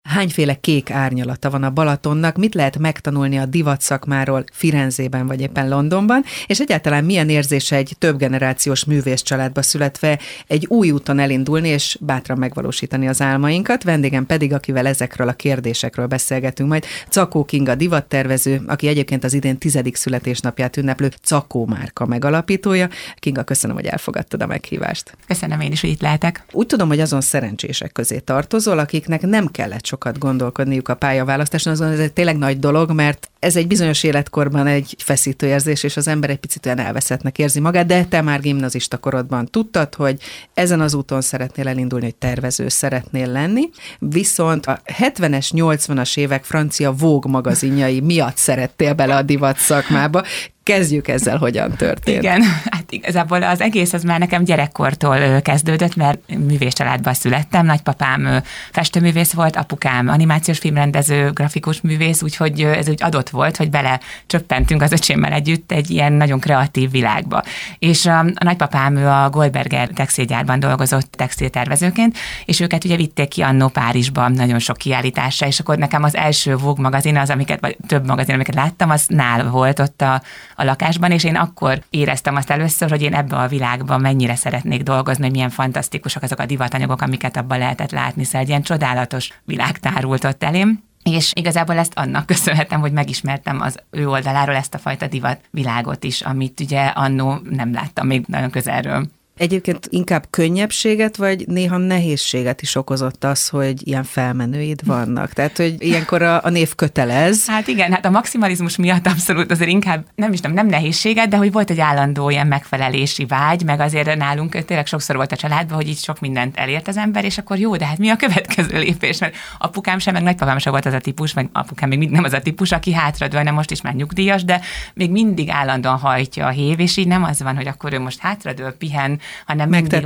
Hányféle kék árnyalata van a Balatonnak, mit lehet megtanulni a divat szakmáról Firenzében vagy éppen Londonban, és egyáltalán milyen érzés egy több generációs művész családba születve egy új úton elindulni és bátran megvalósítani az álmainkat. Vendégem pedig, akivel ezekről a kérdésekről beszélgetünk majd, Czakó Kinga divattervező, aki egyébként az idén 10. születésnapját ünneplő Czakó márka megalapítója. Kinga, köszönöm, hogy elfogadtad a meghívást. Köszönöm én is, hogy itt lehetek. Úgy tudom, hogy azon szerencsések közé tartozol, akiknek nem kellett sokat gondolkodniuk a pályaválasztáson, azon ez egy tényleg nagy dolog, mert ez egy bizonyos életkorban egy feszítő érzés, és az ember egy picit olyan elveszettnek érzi magát, de te már gimnazista korodban tudtad, hogy ezen az úton szeretnél elindulni, hogy tervező szeretnél lenni, viszont a 70-es, 80-as évek francia Vogue magazinjai miatt szerettél bele a divat szakmába. Kezdjük ezzel, hogyan történt. Igen, hát igazából az egész az már nekem gyerekkortól kezdődött, mert művész családban születtem, nagypapám festőművész volt, apukám animációs filmrendező, grafikus művész, úgyhogy ez úgy adott volt, hogy bele csöppentünk az öcsémmel együtt egy ilyen nagyon kreatív világba. És a nagypapám a Goldberger textilgyárban dolgozott textiltervezőként, és őket ugye vitték ki annó Párizsba nagyon sok kiállításra, és akkor nekem az első Vogue magazin, az, amiket, vagy több magazin, amiket láttam, az nál volt ott a lakásban, és én akkor éreztem azt először, hogy én ebben a világban mennyire szeretnék dolgozni, hogy milyen fantasztikusak azok a divatanyagok, amiket abban lehetett látni, szóval egy ilyen csodálatos világ tárult ott elém. És igazából ezt annak köszönhetem, hogy megismertem az ő oldaláról ezt a fajta divat világot is, amit ugye annó nem láttam még nagyon közelről. Egyébként inkább könnyebbséget, vagy néha nehézséget is okozott az, hogy ilyen felmenőid vannak? Tehát, hogy ilyenkor a név kötelez. Hát igen, hát a maximalizmus miatt abszolút azért inkább nem nehézséget, de hogy volt egy állandó ilyen megfelelési vágy, meg azért nálunk tényleg sokszor volt a családban, hogy így sok mindent elért az ember, és akkor jó, de hát mi a következő lépés? Mert apukám sem, meg nagypapám sem volt az a típus, meg apukám még nem az a típus, aki hátradől, nem most is már nyugdíjas, de még mindig állandóan hajtja a hév, és így nem az van, hogy akkor ő most hátradől pihen, hanem mindig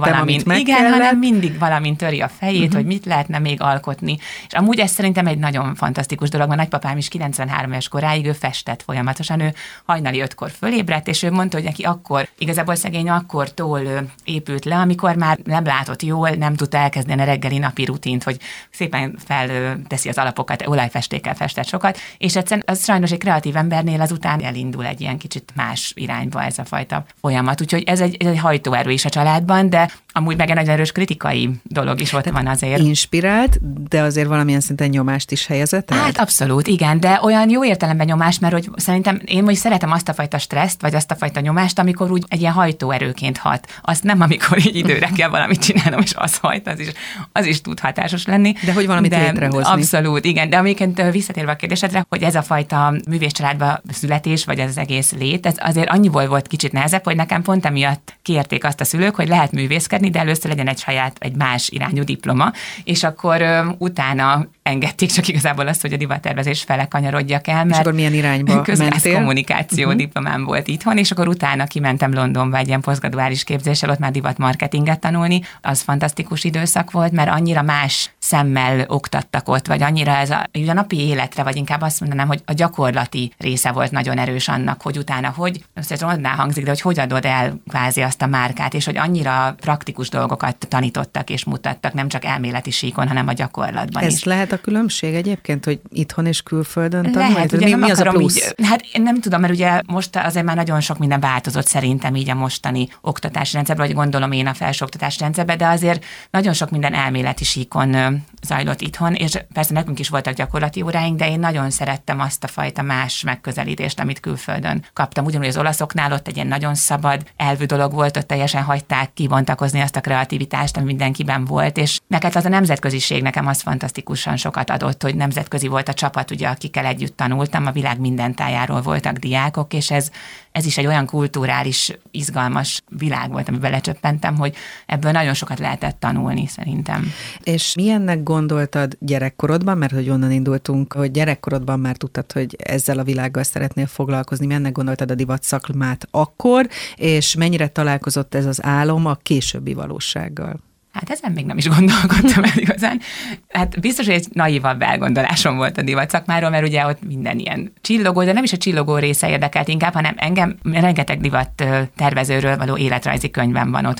hanem mindig valamint töri a fejét, hogy mit lehetne még alkotni. És amúgy ez szerintem egy nagyon fantasztikus dolog, mert nagypapám is 93 éves koráig ő festett folyamatosan, ő hajnali 5-kor fölébredt, és ő mondta, hogy neki akkor, igazából szegény akkortól épült le, amikor már nem látott jól, nem tudta elkezdeni a reggeli napi rutint, hogy szépen felteszi az alapokat, olajfestékkel festett sokat, és egyszerűen az sajnos egy kreatív embernél azután elindul egy ilyen kicsit más irányba ez a fajta folyamat. Úgyhogy ez egy hajtóerő is a családban, de amúgy meg egy nagyon erős kritikai dolog is ott van azért. Inspirált, de azért valamilyen szinten nyomást is helyezett el? Hát abszolút, igen, de olyan jó értelemben nyomás, mert hogy szerintem én most szeretem azt a fajta stresszt, vagy azt a fajta nyomást, amikor úgy egy ilyen hajtóerőként hat. Azt nem, amikor így időre kell valamit csinálnom, és az hajt, az is tud hatásos lenni. De hogy valamit létrehozni. Abszolút, igen, de amiket visszatérve a kérdésedre, hogy ez a fajta művészcsaládba születés, vagy ez az egész lét, ez azért annyiból volt kicsit nehezebb, hogy nekem pont emiatt kérték azt a szülők, hogy lehet művészkedni, de először legyen egy más irányú diploma, és akkor utána engedték csak igazából azt, hogy a divattervezés fele kanyarodjak el, mert és akkor milyen irányba mentél? Kommunikáció diplomám volt itthon, és akkor utána kimentem Londonba egy ilyen posztgraduális képzéssel, ott már divatmarketinget tanulni. Az fantasztikus időszak volt, mert annyira más szemmel oktattak ott, vagy annyira ez a napi életre, vagy inkább azt mondanám, hogy a gyakorlati része volt nagyon erős annak, hogy utána, hogy rosszul hangzik, de hogy adod el kvázi azt a márkát, és hogy annyira praktikus dolgokat tanítottak és mutattak, nem csak elméleti síkon, hanem a gyakorlatban is. Ez lehet a különbség egyébként, hogy itthon és külföldön tanulni? Lehet, ugye mi az a plusz? Hát én nem tudom, mert ugye most azért már nagyon sok minden változott szerintem így a mostani oktatási rendszerben, vagy gondolom én a felsőoktatási rendszerben, de azért nagyon sok minden elméleti síkon zajlott itthon, és persze nekünk is voltak gyakorlati óráink, de én nagyon szerettem azt a fajta más megközelítést, amit külföldön kaptam. Ugyanúgy az olaszoknál ott egy ilyen nagyon szabad elvű dolog volt, ott teljesen hagyták kibontakozni azt a kreativitást, ami mindenkiben volt, és neked az a nemzetköziség nekem az fantasztikusan sokat adott, hogy nemzetközi volt a csapat, ugye, akikkel együtt tanultam, a világ minden tájáról voltak diákok, és ez is egy olyan kulturális, izgalmas világ volt, amiben lecsöppentem, hogy ebből nagyon sokat lehetett tanulni szerintem. És milyennek gondoltad gyerekkorodban, mert hogy onnan indultunk, hogy gyerekkorodban már tudtad, hogy ezzel a világgal szeretnél foglalkozni, milyennek gondoltad a divat szakmát akkor, és mennyire találkozott ez az álom a későbbi valósággal? Hát ezen még nem is gondolkodtam el igazán. Hát biztos, hogy egy naívabb elgondolásom volt a divat szakmáról, mert ugye ott minden ilyen csillogó, de nem is a csillogó része érdekelt inkább, hanem engem rengeteg divat tervezőről való életrajzi könyvem van otthon.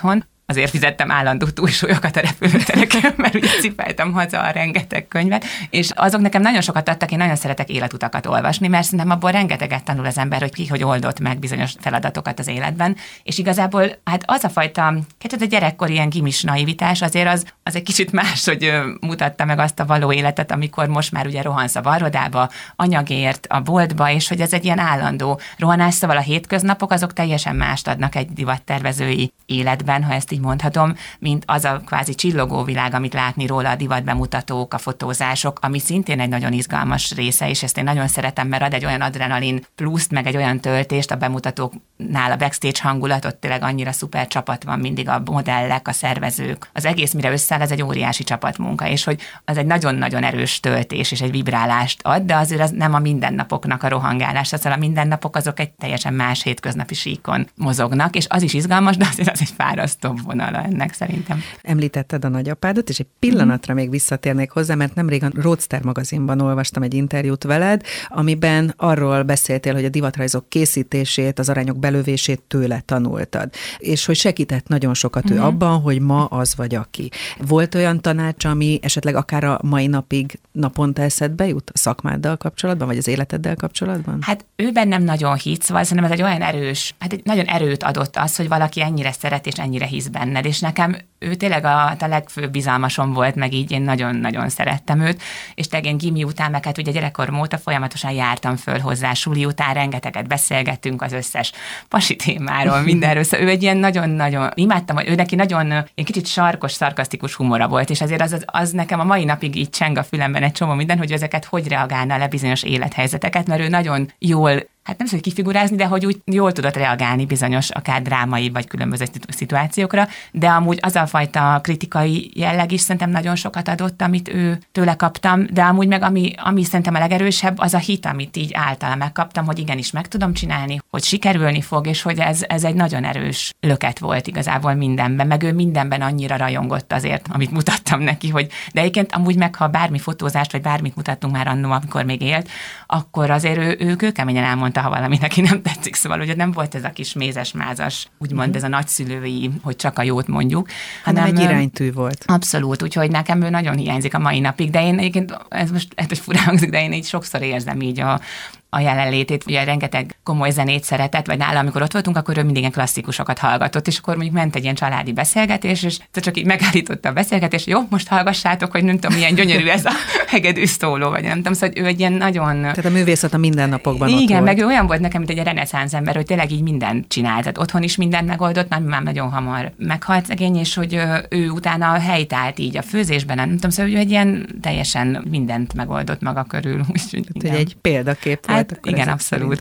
azért fizettem állandó túlsúlyokat a repülőtereken, mert ugye cipeltem haza a rengeteg könyvet, és azok nekem nagyon sokat adtak, én nagyon szeretek életutakat olvasni, mert szerintem abból rengeteget tanul az ember, hogy ki hogy oldott meg bizonyos feladatokat az életben, és igazából hát az a fajta, a gyerekkori ilyen gimis naivitás azért az egy kicsit máshogy mutatta meg azt a való életet, amikor most már ugye rohansz a varrodába, anyagért, a boltba, és hogy ez egy ilyen állandó rohanás, szóval a hétköznapok azok teljesen mást adnak egy divattervezői életben, ha ezt így mondhatom, mint az a kvázi csillogó világ, amit látni róla a divatbemutatók, a fotózások, ami szintén egy nagyon izgalmas része, és ezt én nagyon szeretem, mert ad egy olyan adrenalin pluszt, meg egy olyan töltést a bemutatóknál, a backstage hangulatot, tényleg annyira szuper csapat van mindig, a modellek, a szervezők, az egész mire összeáll, ez egy óriási csapatmunka, és hogy az egy nagyon-nagyon erős töltés és egy vibrálást ad, de azért az nem a mindennapoknak a rohangálása, szóval a mindennapok azok egy teljesen más hétköznapi síkon mozognak, és az is izgalmas, de azért az egy fárasztóbb vonala ennek szerintem. Említetted a nagyapádat, és egy pillanatra még visszatérnék hozzá, mert nemrég a Roadster magazinban olvastam egy interjút veled, amiben arról beszéltél, hogy a divatrajzok készítését, az arányok belövését tőle tanultad, és hogy segített nagyon sokat ő abban, hogy ma az vagy aki. Volt olyan tanács, ami esetleg akár a mai napig naponta eszedbe jut a szakmáddal kapcsolatban, vagy az életeddel kapcsolatban? Hát ő bennem nagyon hitt, szóval szerintem ez egy olyan erős, hát egy nagyon erőt adott az, hogy valaki ennyire szeret és ennyire hisz benned, és nekem ő tényleg a legfőbb bizalmasom volt, meg így én nagyon-nagyon szerettem őt, és tényleg én gimi után, meg hát ugye gyerekkorom óta folyamatosan jártam föl hozzá, suli után rengeteget beszélgettünk az összes pasi témáról, mindenről, szóval ő egy ilyen nagyon-nagyon, imádtam, hogy ő neki nagyon, egy kicsit sarkos, szarkasztikus humora volt, és azért az nekem a mai napig így cseng a fülemben egy csomó minden, hogy ezeket hogy reagálna le bizonyos élethelyzeteket, mert ő nagyon jól, hát nem tudom, hogy kifigurázni, de hogy úgy jól tudott reagálni bizonyos, akár drámai vagy különböző szituációkra, de amúgy az a fajta kritikai jelleg is szerintem nagyon sokat adott, amit ő tőle kaptam, de amúgy meg ami szerintem a legerősebb, az a hit, amit így általa megkaptam, hogy igenis meg tudom csinálni, hogy sikerülni fog, és hogy ez egy nagyon erős löket volt igazából mindenben, meg ő mindenben annyira rajongott azért, amit mutattam neki, hogy de egyébként amúgy meg, ha bármi fotózást, vagy bármit mutattunk már annó, amikor még élt, akkor azért ő kőkeményen elmondta, ha valami neki nem tetszik, szóval ugye nem volt ez a kis mézes-mázas, úgymond ez a nagyszülői, hogy csak a jót mondjuk, hanem egy iránytű volt. Abszolút, úgyhogy nekem ő nagyon hiányzik a mai napig, de én egyébként, ez most furán hangzik, de én így sokszor érzem így a jelenlétét, ugye rengeteg komoly zenét szeretett, vagy nála, amikor ott voltunk, akkor ő mindig ilyen klasszikusokat hallgatott, és akkor mondjuk ment egy ilyen családi beszélgetés, és csak így megállította a beszélgetést, jó, most hallgassátok, hogy nem tudom, milyen gyönyörű ez a hegedű szóló, vagy nem tudom, szóval ő egy ilyen nagyon... Tehát a művészet a mindennapokban igen, ott volt. meg ő olyan volt nekem, mint egy reneszánsz ember, hogy tényleg így mindent csinált, tehát otthon is mindent megoldott, már nagyon hamar meghalt szegény, és hogy ő utána helytált így a főzésben, nem tudom, szóval ő egy ilyen teljesen mindent megoldott maga körül. Úgyhogy egy példakép volt. Hát, igen, abszolút.